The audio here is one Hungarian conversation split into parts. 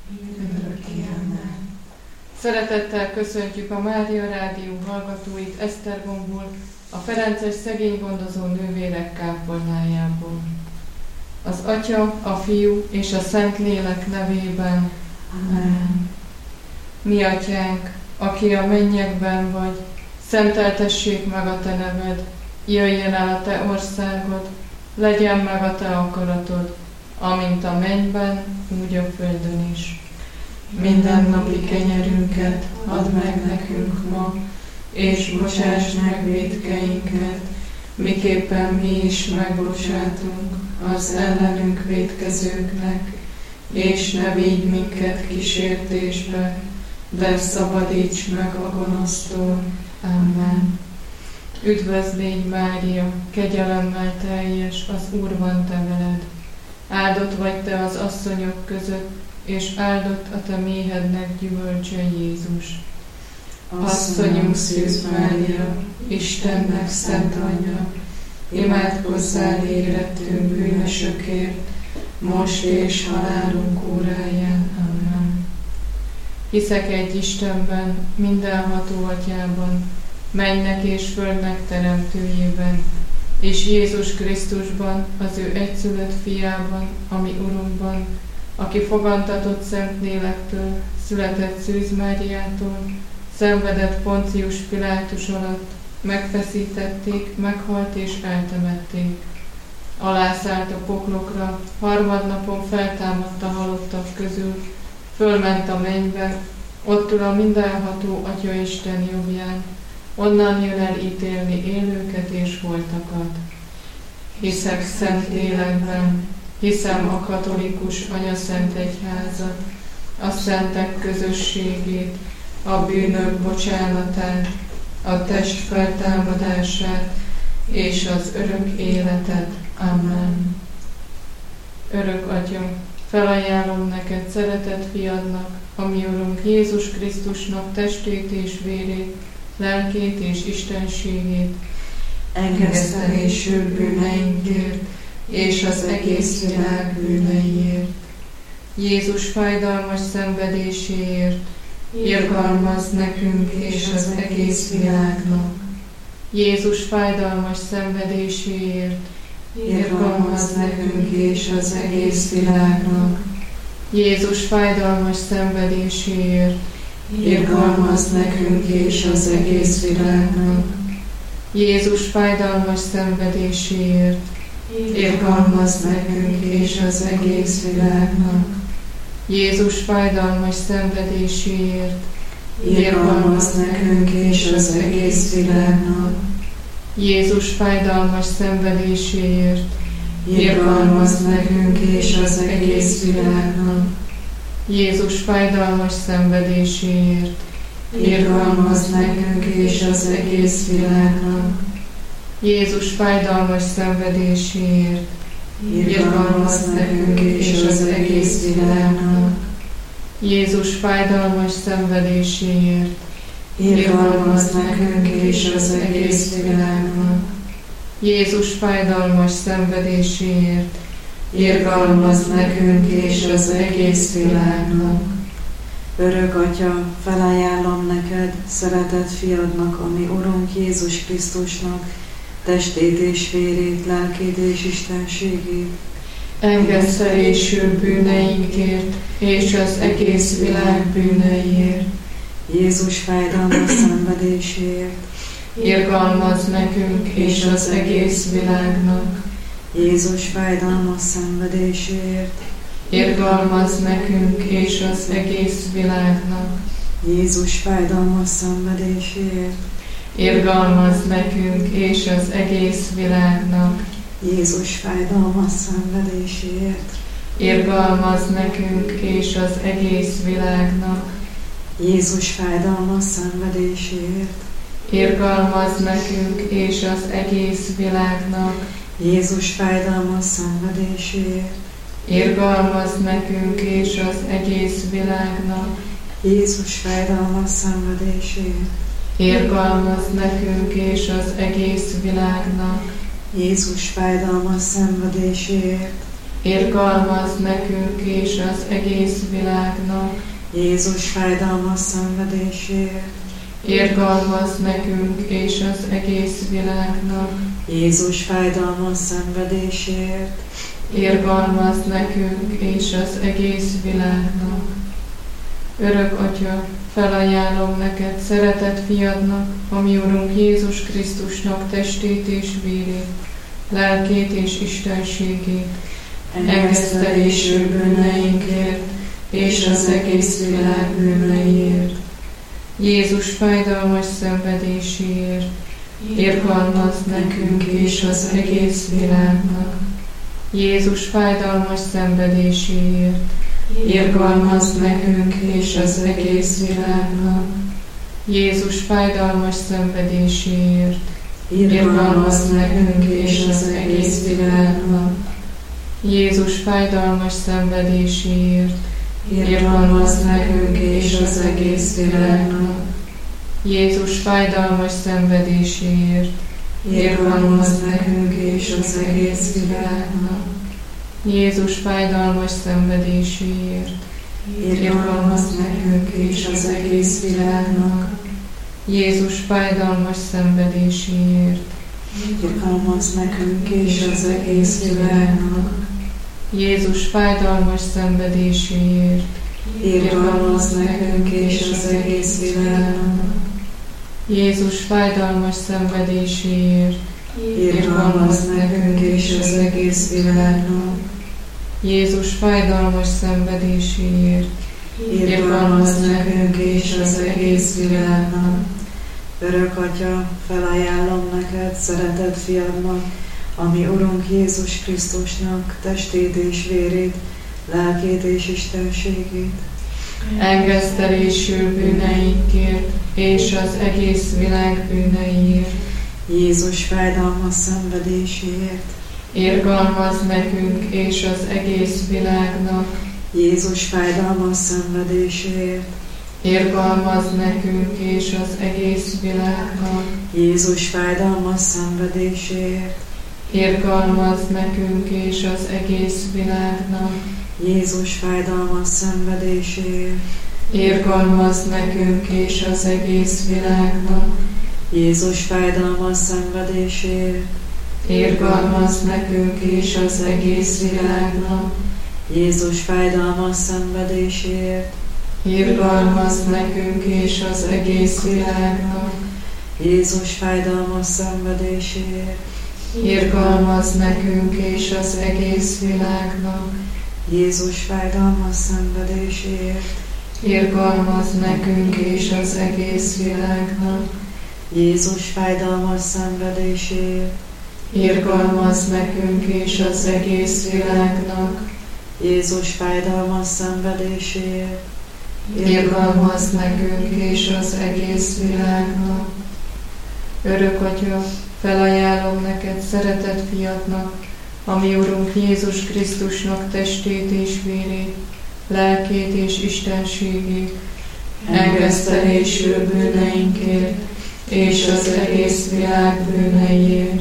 Szeretettel köszöntjük a Mária Rádió hallgatóit Esztergomból, a Ferences Szegénygondozó Nővérek kápolnájából. Az Atya, a Fiú és a Szentlélek nevében. Amen. Mi Atyánk, aki a mennyekben vagy, szenteltessék meg a Te neved, jöjjön el a Te országod, legyen meg a Te akaratod, amint a mennyben, úgy a földön is. Mindennapi kenyerünket add meg nekünk ma, és bocsáss meg vétkeinket, miképpen mi is megbocsátunk az ellenünk vétkezőknek, és ne vigy minket kísértésbe, de szabadíts meg a gonosztól. Amen. Üdvözl légy, Mária, kegyelemmel teljes, az Úr van te veled. Áldott vagy te az asszonyok között, és áldott a te méhednek gyümölcse, Jézus. Asszonyunk Szűz Mária, Istennek szent anyja, imádkozzál érettünk bűnösökért, most és halálunk óráján. Amen. Hiszek egy Istenben, mindenható Atyában, mennynek és földnek teremtőjében, és Jézus Krisztusban, az ő egyszülött fiában, ami Urunkban, aki fogantatott Szentlélektől, született Szűz Máriától, szenvedett Poncius Pilátus alatt, megfeszítették, meghalt és eltemették. Alászállt a poklokra, harmadnapon feltámadt a halottak közül, fölment a mennybe, ott ül a mindenható Atya Isten jobbján, onnan jön el ítélni élőket és holtakat. Hiszek szent lélekben, hiszem a katolikus anyaszent egyházat, a szentek közösségét, a bűnök bocsánatát, a test feltámadását és az örök életet. Amen. Örök Atya, felajánlom neked szeretett fiadnak, a mi Urunk Jézus Krisztusnak testét és vérét, lelkét és istenségét, engesztelésű bűneinkért és az egész világ bűneiért. Jézus fájdalmas szenvedéséért irgalmazz nekünk és az egész világnak. Jézus fájdalmas szenvedéséért irgalmazz nekünk és az egész világnak. Jézus fájdalmas szenvedéséért irgalmazz nekünk és az egész világnak. Jézus fájdalmas szenvedéséért irgalmazz nekünk és az egész világnak. Jézus fájdalmas szenvedéséért irgalmazz nekünk és az egész világnak. Jézus fájdalmas szenvedéséért irgalmazz nekünk és az egész világnak. Jézus fájdalmas szenvedéséért irgalmazz nekünk és az egész világnak. Jézus fájdalmas szenvedéséért irgalmazz nekünk és az egész világnak. Jézus fájdalmas szenvedéséért irgalmazz nekünk és az egész világnak. Jézus fájdalmas szenvedéséért irgalmazz nekünk és az egész világnak. Örök Atya, felajánlom neked, szeretett fiadnak, a mi Urunk Jézus Krisztusnak, testét és vérét, lelkét és istenségét, engesztelésű bűneinkért és az egész világ bűneiért. Jézus fájdalmas szenvedéséért irgalmazz nekünk és az egész világnak. Jézus fájdalmas szenvedéséért irgalmazz nekünk és az egész világnak. Jézus fájdalmas szenvedéséért irgalmazz nekünk és az egész világnak. Jézus fájdalmas szenvedéséért irgalmazz nekünk és az egész világnak. Jézus fájdalmas szenvedéséért irgalmazz nekünk és az egész világnak. Jézus fájdalmas szenvedéséért irgalmazz nekünk és az egész világnak. Jézus fájdalmas szenvedéséért irgalmazz nekünk és az egész világnak. Jézus fájdalmas szenvedéséért irgalmazz nekünk és az egész világnak. Jézus fájdalmas szenvedéséért, Irgalmazz nekünk és az egész világnak. Jézus fájdalmas szenvedéséért, Irgalmazz nekünk és az egész világnak. Örök Atya, felajánlom neked szeretett fiadnak, a mi Urunk Jézus Krisztusnak testét és vérét, lelkét és istenségét, engesztelésű bűneinkért és az egész világ bűneiért. Jézus fájdalmas szenvedéséért, irgalmazz nekünk és az egész világnak. Jézus fájdalmas szenvedéséért, irgalmazz nekünk és az egész világnak. Jézus fájdalmas szenvedéséért, irgalmazz nekünk és az egész világnak. Jézus fájdalmas szenvedéséért, irgalmazz nekünk és az egész világnak. Jézus fájdalmas szenvedéséért, irgalmazz nekünk és az egész világnak. Jézus fájdalmas szenvedéséért, irgalmazz nekünk és az egész világnak. Jézus fájdalmas szenvedéséért, irgalmazz nekünk és az egész világnak. Jézus fájdalmas szenvedéséért, irgalmazz nekünk és az egész világnak. Jézus fájdalmas szenvedéséért, irgalmazz nekünk és az egész világnak. Jézus fájdalmas szenvedéséért, irgalmazz nekünk és az egész világnak. Örök Atya, felajánlom neked szeretett fiadnak, a mi Urunk Jézus Krisztusnak testét és vérét, lelkét és istenségét, engesztelésű bűneinkért és az egész világ bűneiért. Jézus fájdalmas szenvedéséért, irgalmazz nekünk és az egész világnak. Jézus fájdalmas szenvedéséért, irgalmazz nekünk és az egész világnak. Jézus fájdalmas szenvedéséért, irgalmazz nekünk és az egész világnak. Jézus fájdalmas szenvedéséért, irgalmazz nekünk és az egész világnak. Jézus fájdalmas szenvedéséért, irgalmazz nekünk és az egész világnak. Jézus fájdalmas szenvedéséért, irgalmazz nekünk és az egész világnak. Jézus fájdalmas szenvedéséért, irgalmazz nekünk és az egész világnak. Jézus fájdalmas szenvedéséért, irgalmazz nekünk és az egész világnak. Jézus fájdalmas szenvedéséért, irgalmazz nekünk és az egész világnak. Jézus fájdalmas szenvedéséért, irgalmazz nekünk és az egész világnak. Örök Atya, felajánlom neked szeretett fiadnak, a mi Urunk Jézus Krisztusnak testét és vérét, lelkét és istenségét, engesztelésű bűneinkért és az egész világ bűneiért.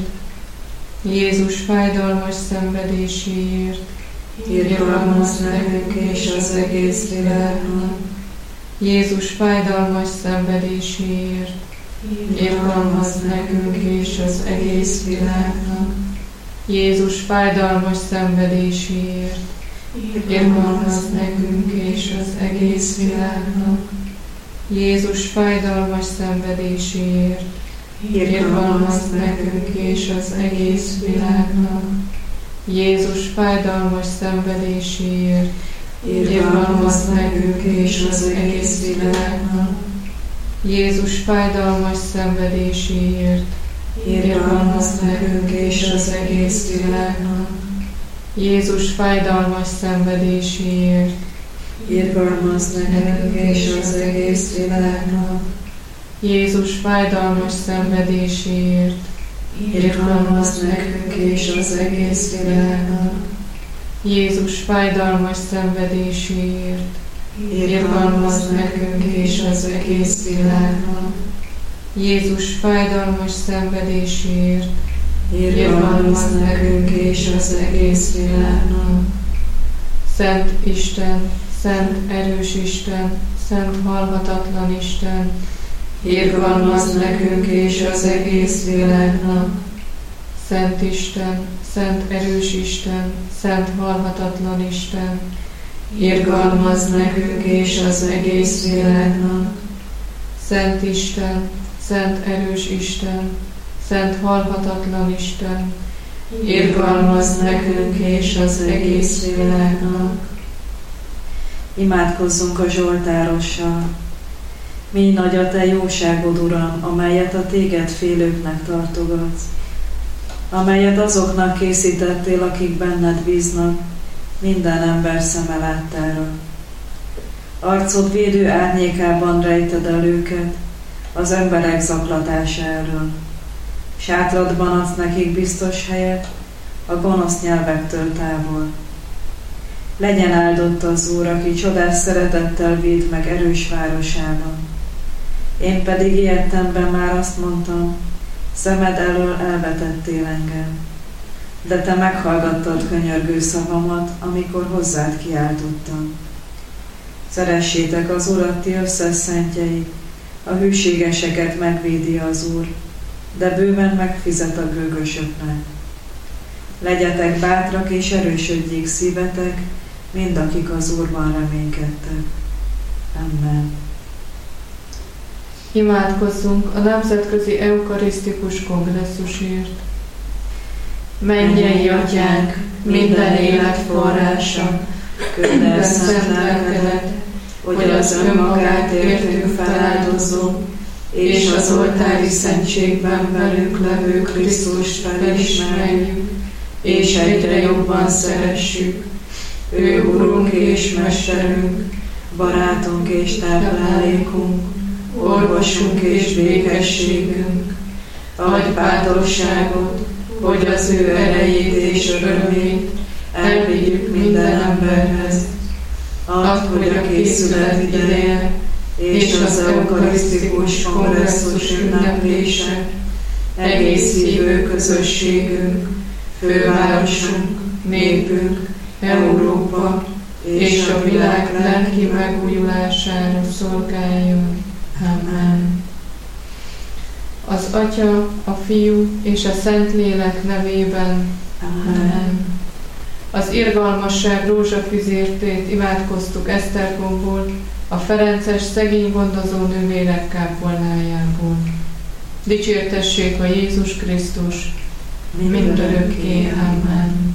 Jézus fájdalmas szenvedéséért, irgalmazz nekünk és az egész világnak. Jézus fájdalmas szenvedéséért, irgalmazz nekünk és az egész világnak. Jézus fájdalmas szenvedéséért, irgalmazz nekünk és az egész világnak. Jézus fájdalmas szenvedéséért, irgalmazz nekünk és az egész világnak. Jézus fájdalmas szenvedéséért, irgalmazz nekünk és az egész világnak. Jézus fájdalmas szenvedéséért, irgalmazz nekünk és az egész világnak. Jézus fájdalmas szenvedéséért, irgalmazz nekünk és az egész világnak. Jézus fájdalmas szenvedéséért, irgalmazz nekünk és az egész világnak. Jézus fájdalmas szenvedéséért, irgalmazz nekünk és az egész világnak. Jézus fájdalmas szenvedéséért, irgalmazz nekünk és az egész világnak. Szent Isten, szent erős Isten, szent halhatatlan Isten, irgalmazz nekünk és az egész világnak. Szent Isten, szent erős Isten, szent halhatatlan Isten, irgalmazz nekünk és az egész világnak. Szent Isten, szent erős Isten, szent halhatatlan Isten, irgalmazz nekünk és az egész világnak. Imádkozzunk a Zsoltárossal. Mély nagy a te jóságod, Uram, amelyet a téged félőknek tartogatsz, amelyet azoknak készítettél, akik benned bíznak, minden ember szeme láttára. Arcod védő árnyékában rejted el őket az emberek zaklatása elől. Sátradban adsz nekik biztos helyet, a gonosz nyelvektől távol. Legyen áldott az Úr, aki csodás szeretettel véd meg erős városában. Én pedig ilyettemben már azt mondtam, szemed elől elvetettél engem. De te meghallgattad könyörgő szavamat, amikor hozzád kiáltottam. Szeressétek az Urat, ti összes szentjei, a hűségeseket megvédi az Úr, de bőven megfizet a gőgösöknek. Legyetek bátrak és erősödjék szívetek, mind akik az Úrban reménykedtek. Amen. Imádkozzunk a Nemzetközi Eukarisztikus Kongresszusért. Mennyei Atyánk, minden élet forrása, küldd el szent lelkedet, hogy az önmagát értünk feláldozó, és az oltári szentségben velünk levő Krisztust felismerjük, és egyre jobban szeressük. Ő Urunk és Mesterünk, barátunk és táplálékunk, orvosunk és békességünk. Adj bátorságot, hogy az ő erejét és örömét elvigyük minden emberhez. Add, hogy a készület ideje és az eukarisztikus kongresszus ünneplése egész hívő közösségünk, fővárosunk, népünk, Európa és a világ lelki megújulására szolgáljon. Amen. Az Atya, a Fiú és a Szentlélek nevében. Amen. Az irgalmasság rózsafüzértét imádkoztuk Esztergomból, a ferences szegény gondozó nővérek kápolnájából. Dicsértessék a Jézus Krisztus, mindörökké. Amen.